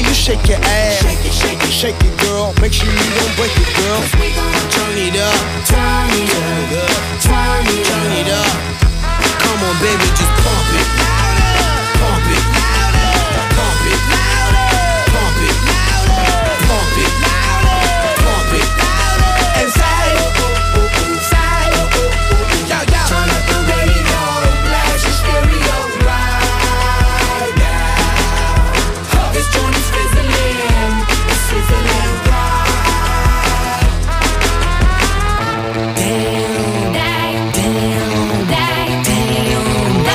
you shake your ass. Shake it, girl. Make sure you don't break it, girl. Turn it up. Turn it up. Turn it up. Come on, baby, just pump it. Pump it. Pump it. Pump it. Pump it. Pump it. And say, turn up the radio, blast your stereo right now. This joint is fizzling, it's sizzling right. Damn, damn, damn, damn, damn,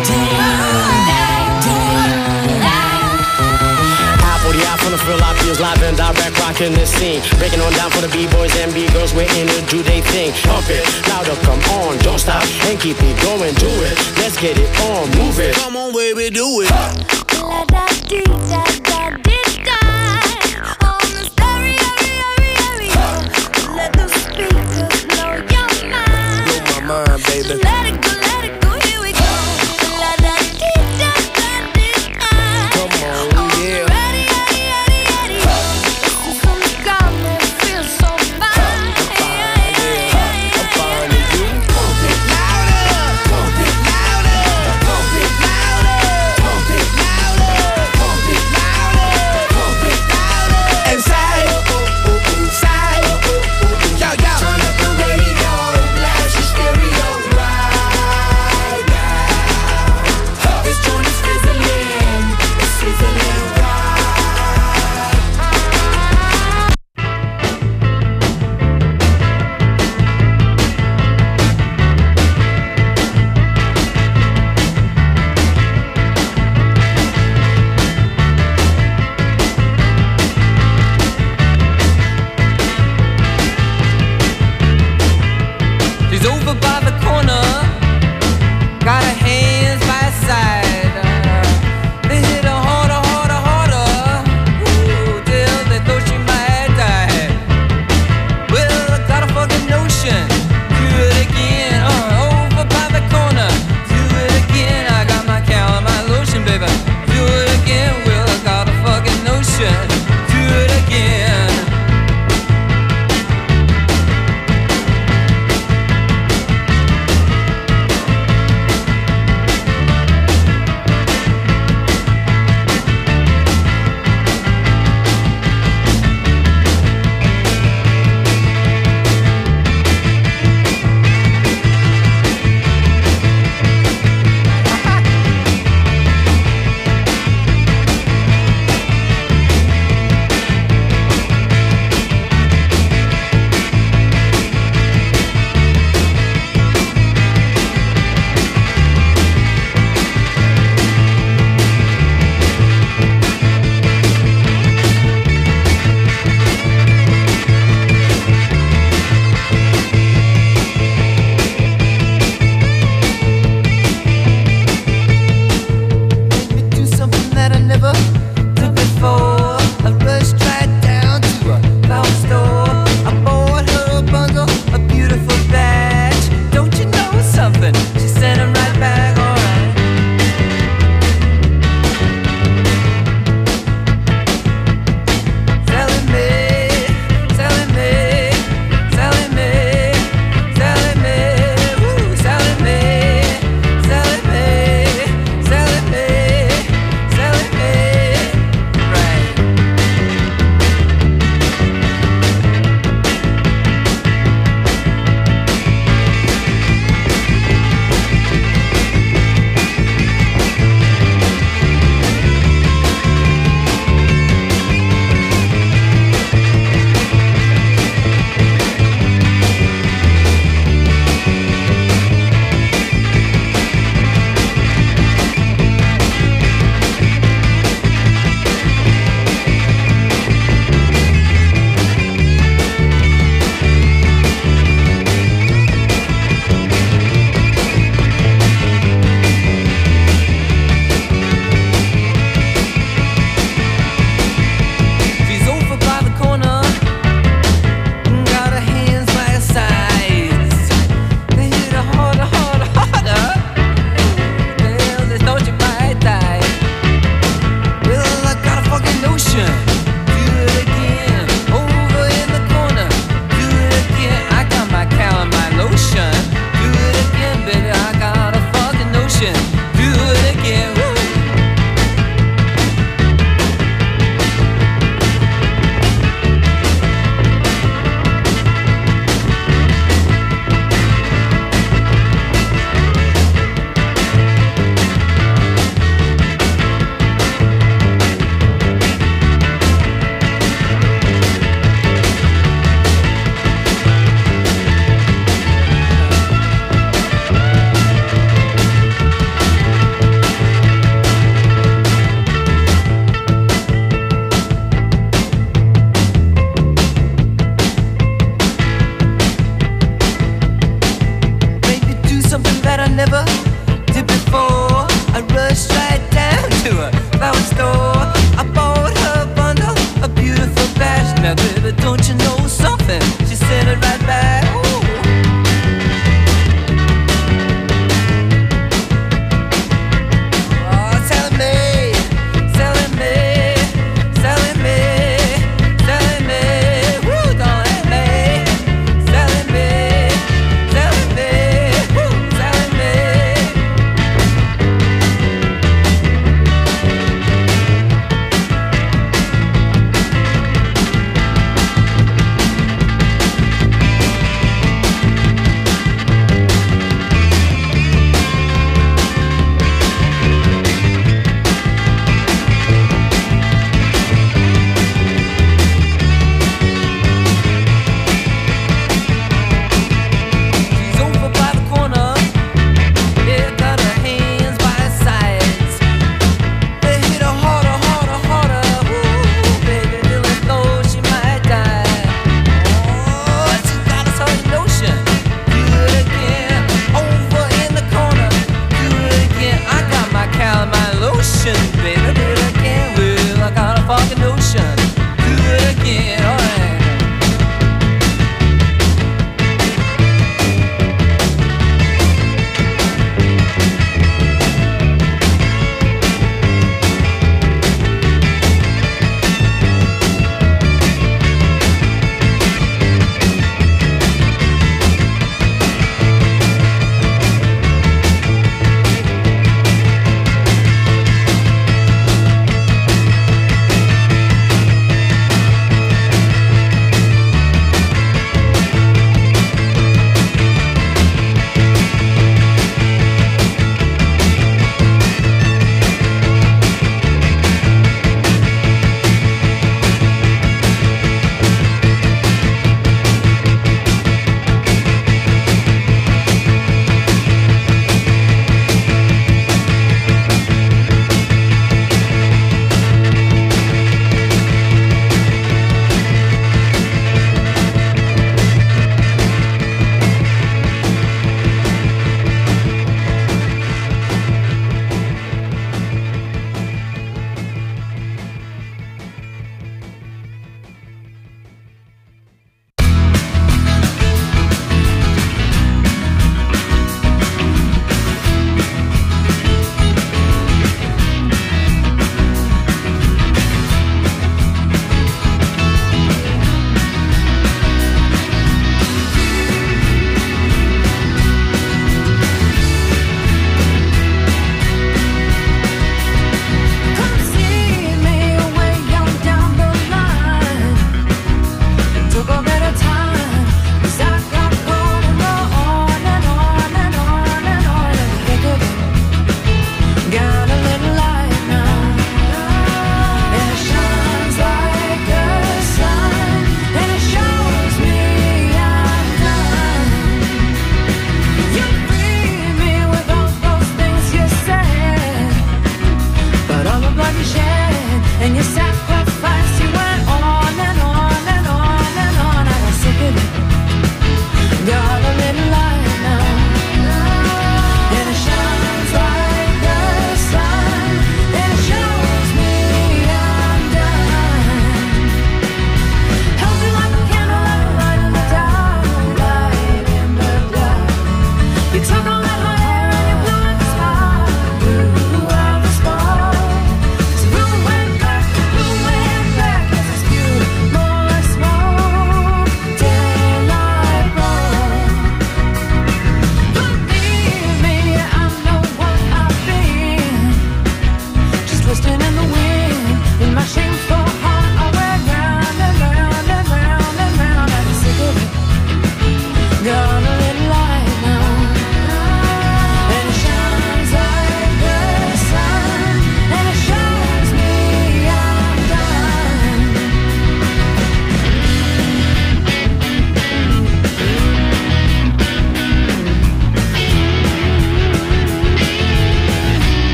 damn. Apple the eye from the Fill Out feels live and direct, rocking the scene. Breaking on down for the B-boys and B-girls, we're in to do they thing. Pump it, louder, come on, don't stop, and keep it going, do it. Let's get it on, move it. Come on, baby, do it. La da dee da da dee da. On the stereo, let the speakers blow your mind. Blow my mind, baby. Let it go, here we go. La da dee da da dee da. Come on, yeah. Ready. This is gonna got me feel so fine. I'm fine with you. Pump it louder. Pump it louder. Pump it louder. Pump it louder. Pump it louder. motion. Do it again, over in the corner. Do it again, I got my calamine lotion. Do it again, baby, I got a fucking notion. Do it again, woo.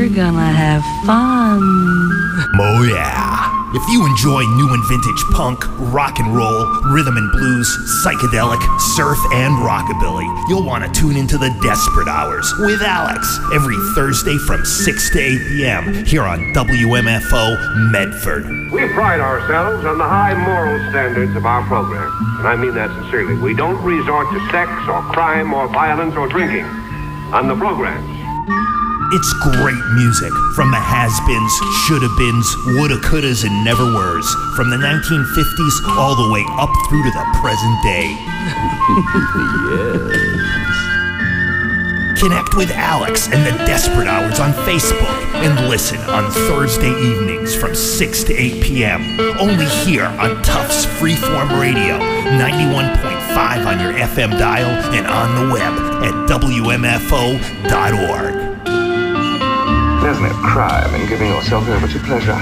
We're gonna have fun. Oh yeah. If you enjoy new and vintage punk, rock and roll, rhythm and blues, psychedelic, surf, and rockabilly, you'll want to tune into the Desperate Hours with Alex every Thursday from 6 to 8 p.m. here on WMFO Medford. We pride ourselves on the high moral standards of our program, and I mean that sincerely. We don't resort to sex or crime or violence or drinking on the programs. It's great music from the has-beens, shoulda-beens, woulda-couldas, and never-weres, from the 1950s all the way up through to the present day. Yes. Connect with Alex and the Desperate Hours on Facebook and listen on Thursday evenings from 6 to 8 p.m. only here on Tufts Freeform Radio, 91.5 on your FM dial and on the web at WMFO.org. There's no crime in giving yourself over to pleasure.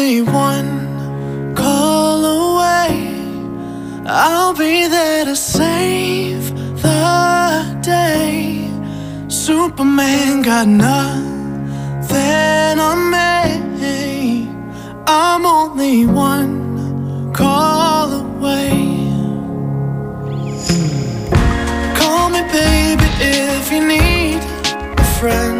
only one call away. I'll be there to save the day. Superman got nothing on me. I'm only one call away. Call me baby if you need a friend.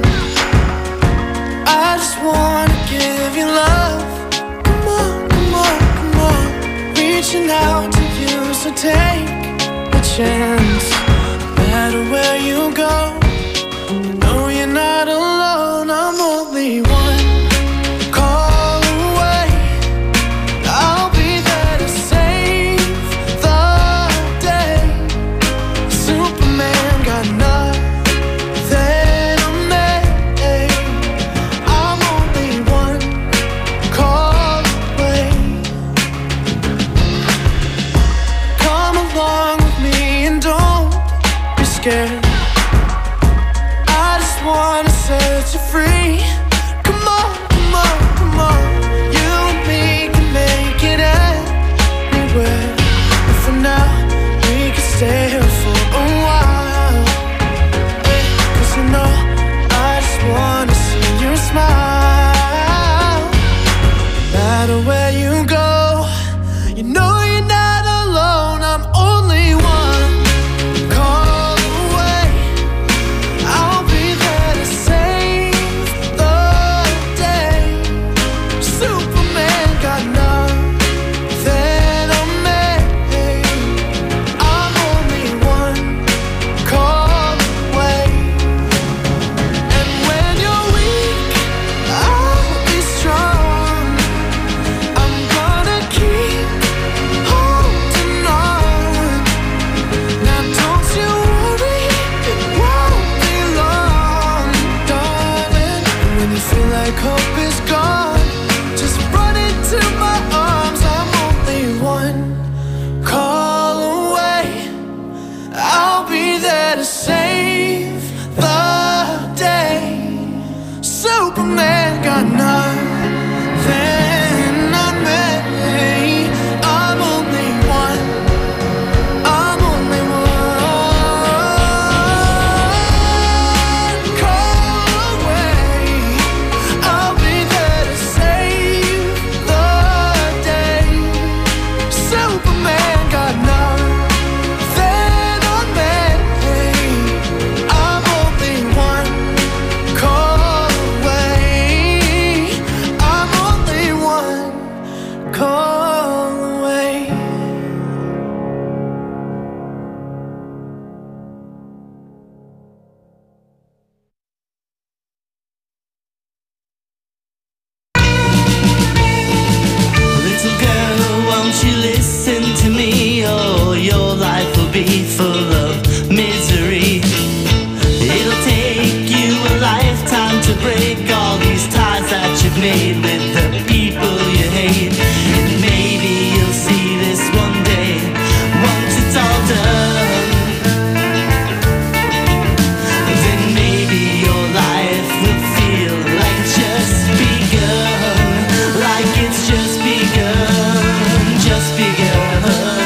I just wanna give you love. Come on, come on, come on. Reaching out to you, so take a chance. No matter where you go, you know you're not alone. I'm only one call away. I'll be there to save the day. Superman got nothing on me. I'm only one call away. Come along with me and don't be scared. I just wanna set you free. Come on, come on, come on. You and me can make it anywhere. But for now, we can stay here for a while. 'Cause you know, I just wanna see you smile. No matter where you go, you know you're not alone. I'm only one call away. I'll be there to save the day. Superman got nothing on me. I'm only one call away. And when you're weak, I'll be strong. I'm gonna keep holding on. Now don't you worry, it won't be long, darling. And when you feel like hope is gone, just run into my arms. I'm only one call away. I'll be there to save the day. Superman got nothing on me. I'm only one. I'm only one call away. I'll be there to save the day. Superman got nothing on me. I'm only one call away. I'm only one call away. Little girl, won't you listen to me? Oh, your life will be full of misery. It'll take you a lifetime to break all these ties that you've made with the people you hate. And maybe you'll see this one day, once it's all done. Then maybe your life will feel like it's just begun. Like it's just begun, just begun.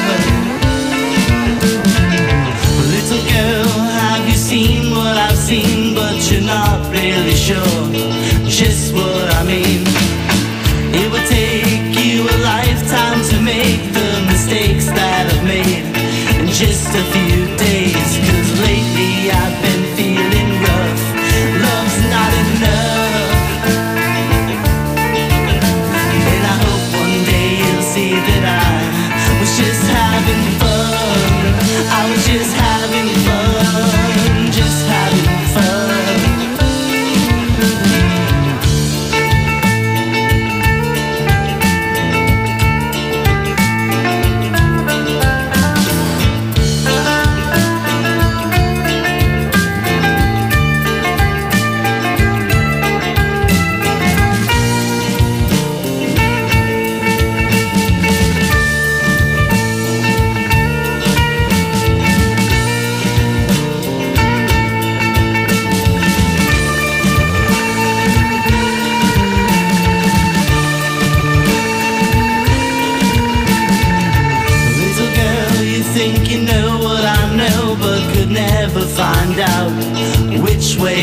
Little girl, have you seen what I've seen? But you're not really sure just what I mean. It would take you a lifetime to make the mistakes that I've made in just a few days. 'Cause lately I've been feeling rough. Love's not enough. And I hope one day you'll see that I was just having fun. I was just having fun, just having fun.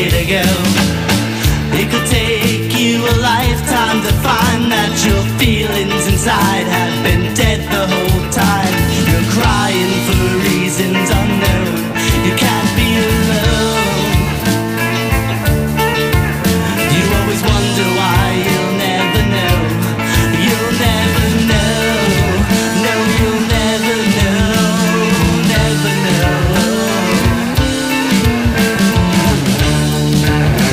way to go. It could take you a lifetime to find that your feelings inside have been dead the whole time. You're crying for reasons unknown. You can't be alone. You always wonder why you'll never know. You'll never know. No, you'll never know. Never know.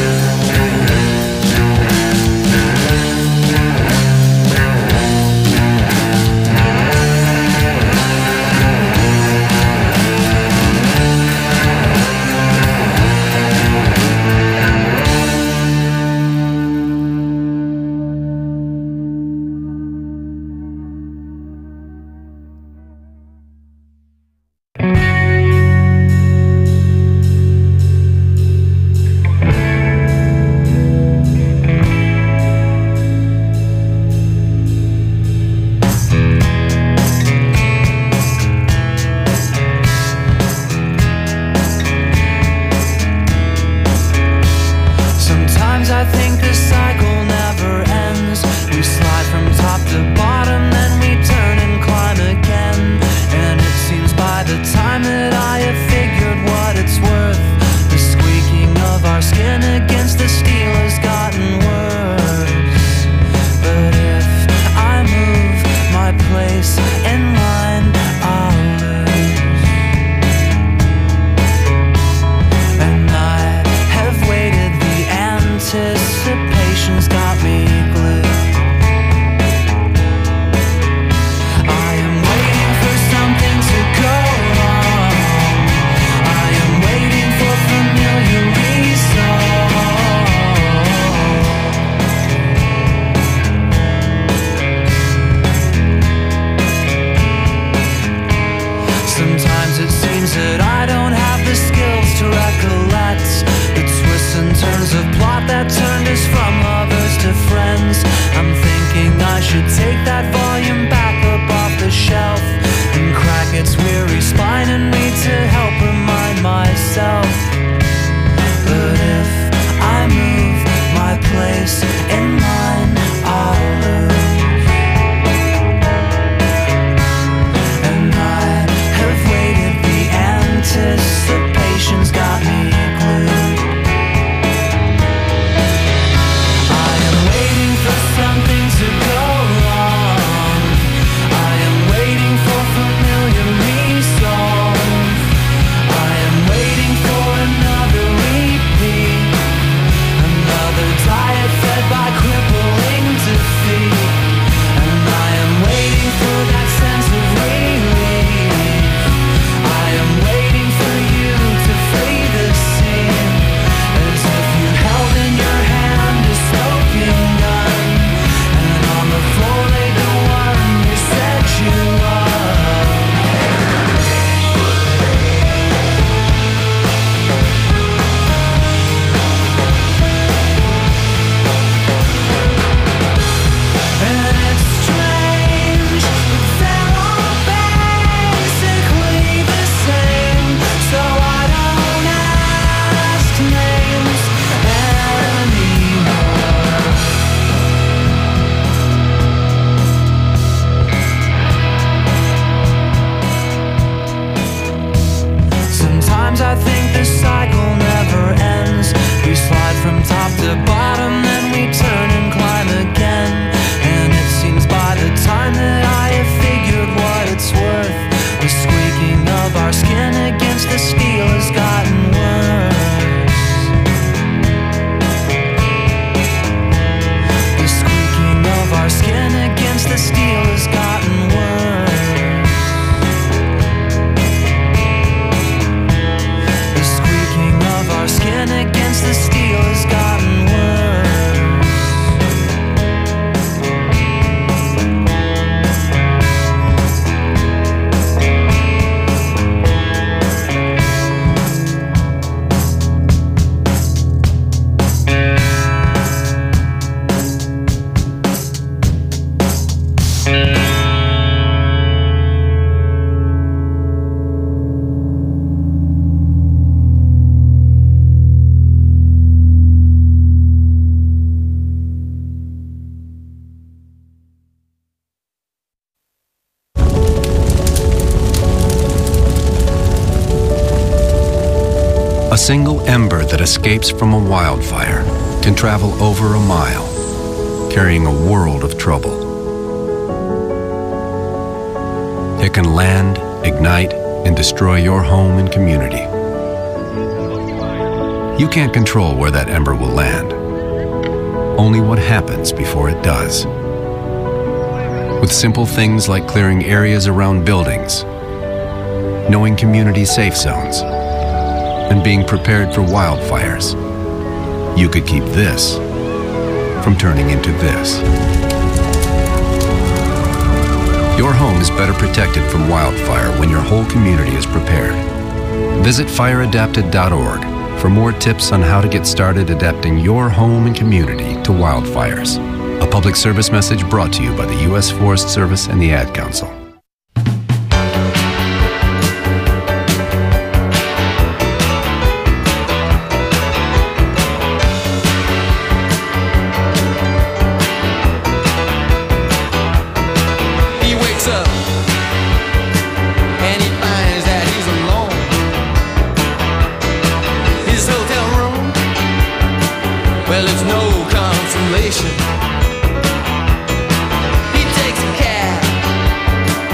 A single ember that escapes from a wildfire can travel over a mile, carrying a world of trouble. It can land, ignite, and destroy your home and community. You can't control where that ember will land, only what happens before it does. With simple things like clearing areas around buildings, knowing community safe zones, and being prepared for wildfires, you could keep this from turning into this. Your home is better protected from wildfire when your whole community is prepared. Visit fireadapted.org for more tips on how to get started adapting your home and community to wildfires. A public service message brought to you by the U.S. Forest Service and the Ad Council. He takes a cab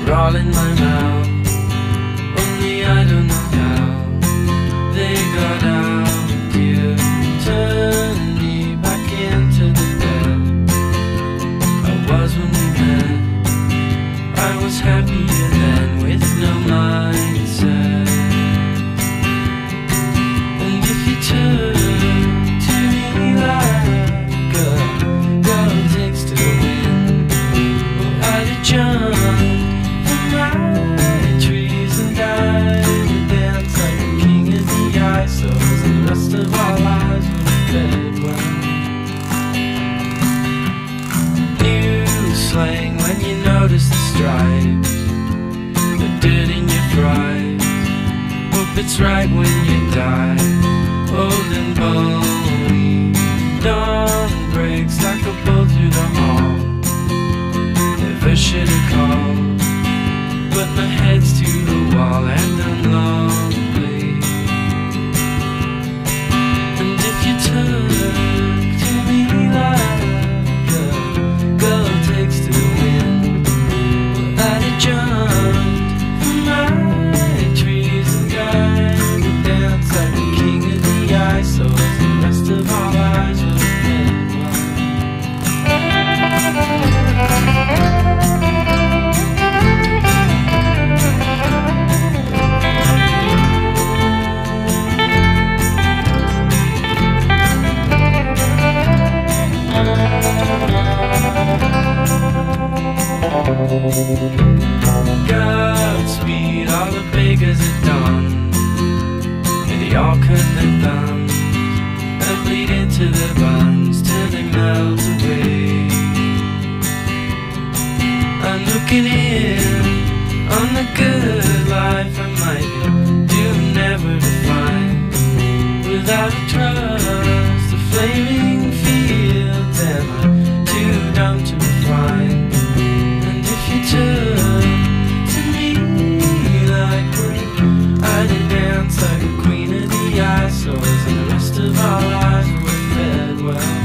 are all in my mouth. Only I don't know how they got out. You turned me back into the bed I was when we met. I was happier then with no mindset. And if you turn to me like a girl takes to the wind, well, I'd have jumped from my trees and died to dance like a king of the ISOs, and the rest of our lives would have fed well. New slang when you notice the stripes, the dirt in your fries. Hope it's right when you die, old and bony. Dawn breaks like a bolt through the hall. Never should have called, but my head's to the wall and I'm lonely. And if you turn to me like a girl takes to the wind, well, I'd have jumped from my trees and died to dance like the king of the ISOs, and the rest of our lives would have been Godspeed, all the beggars at dawn, and they all cut their thumbs and bleed into their buns till they melt away. I'm looking in on the good life I might do never to find, without a trust, the flaming fields, and I'm too dumb to refine. And if you turn to me like one, I'd dance like a queen of the ISOs, and the rest of our lives were fed well.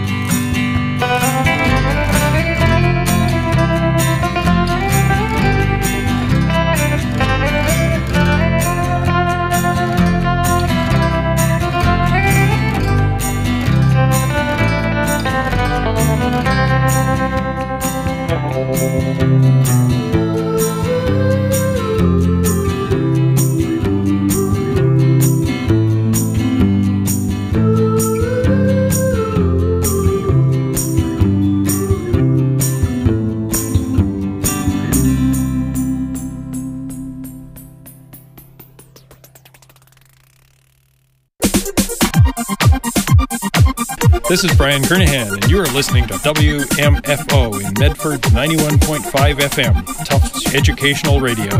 This is Brian Kernahan, and you are listening to WMFO in Medford 91.5 FM, Tufts Educational Radio.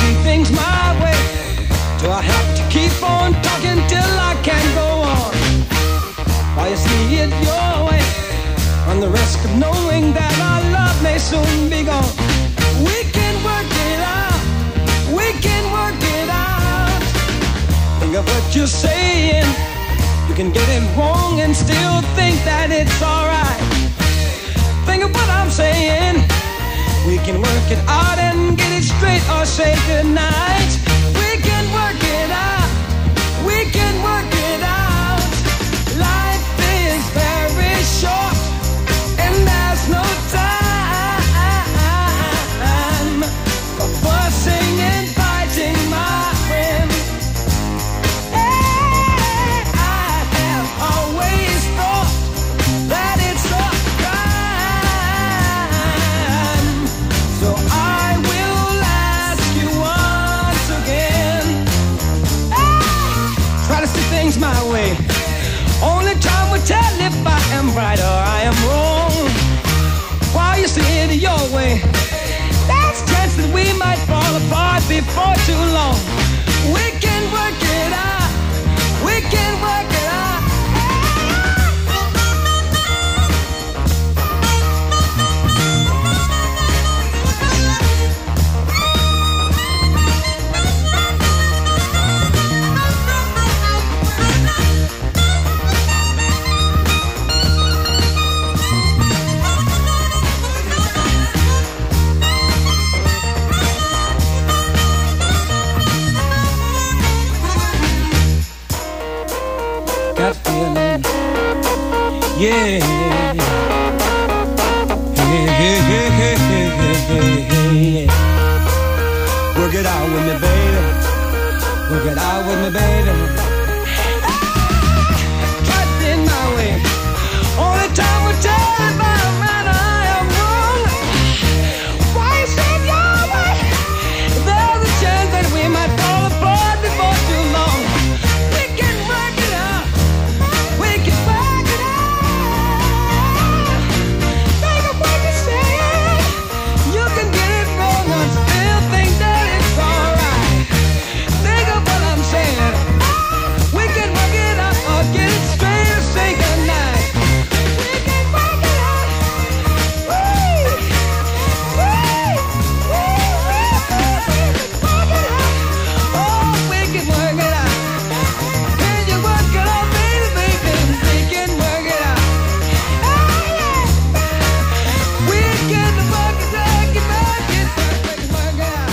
see things my way. Do I have to keep on talking till I can't go on? While you see it your way, run the risk of knowing that our love may soon be gone. We can work it out, we can work it out. Think of what you're saying. You can get it wrong and still think that it's alright. Think of what I'm saying. We can work it out and get it straight or say goodnight. We can work it out, we can work it out. Life is very short and there's no time for fussing and fighting, my friend. I have always thought that it's a crime. So I will ask you once again. Try to see things my way. Only time will tell if I am right or I am wrong. While you see it your way, there's a chance that we might fall apart before too long. We can work it out, we can work it out. Got a feeling, yeah. Hey. Work it out with me, baby. Work it out with me, baby. Try it in my way. Only time will tell if I'm right or I am wrong. Why you say your way? There's a chance that we might fall apart before too long. We can work it out. We can work it out. Think of what you're saying. You can get it wrong and still think that it's alright. Think of what I'm saying. We can work it out or get it straight or say goodnight. We can work it out. Oh, we can work it out. Can you work it out, baby, baby? We can work it out. We can work it out, we can work it out.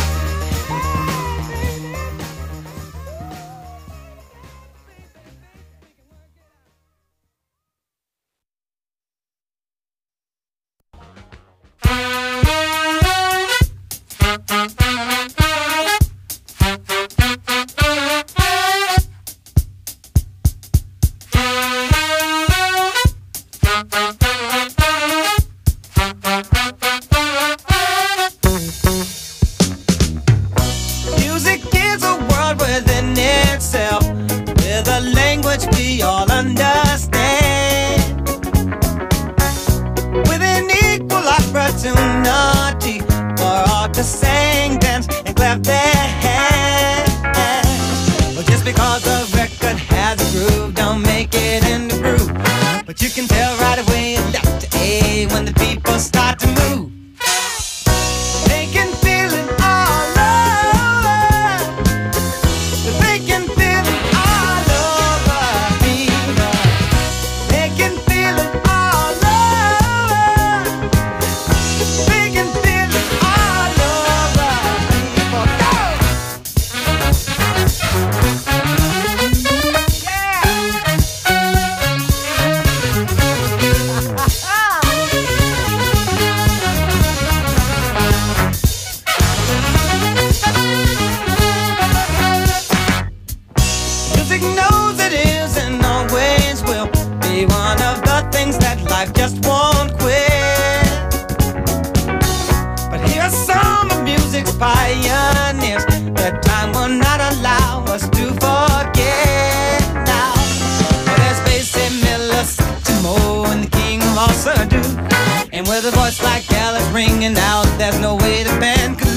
Music is a world within itself, with a language we all understand, with an equal opportunity for all to sing, dance, and clap their hands. Well, just because a record has a groove, don't make it in the groove. But you can tell right away in Dr. A when the people start to move. They can feel it all over. They can feel it all over me. They can feel it all over. They can feel it all over me. Go! Music knows it is and always will be one of the things that life just won't quit. But here are some of music's pioneers that time will not allow us to forget now. There's Basie Miller, Satchmo, and the king of all Sadu. And with a voice like Alice ringing out, there's no way the band could